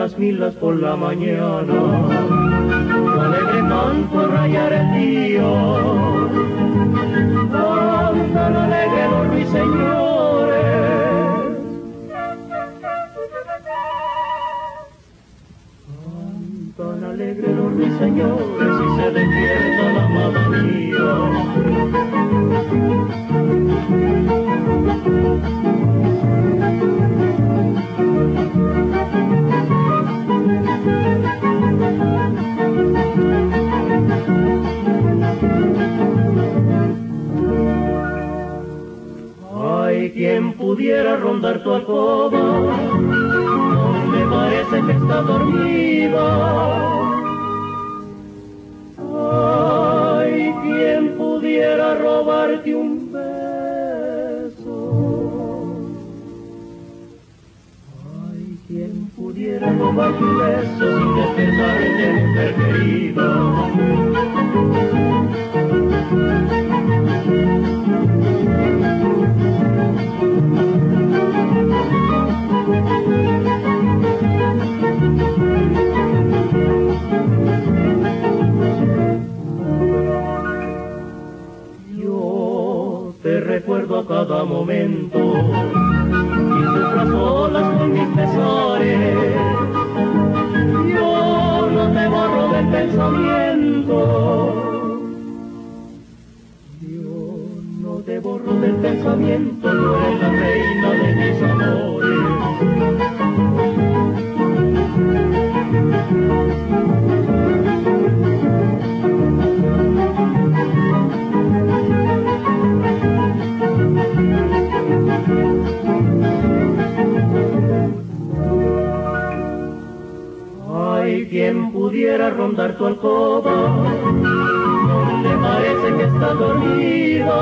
las milas por la mañana, tu alegre canto al rayar el día, cantan alegre los ruiseñores, cantan alegre los ruiseñores y se despierta la amada mía. Ay, quien pudiera rondar tu alcoba, donde parece que está dormida. Ay, quien pudiera robarte un beso. Ay, quien pudiera robarte un beso sin despertarte, mujer querida. Te recuerdo a cada momento y sufras solas con mis pesares. Yo no te borro del pensamiento. Yo no te borro del pensamiento. Tú eres la reina de mis amores. Ay, quien pudiera rondar tu alcoba, donde parece que está dormida.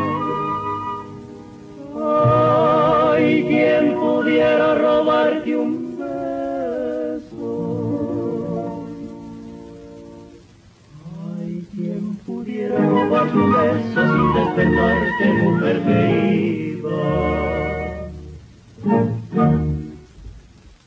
Ay, quien pudiera robarte un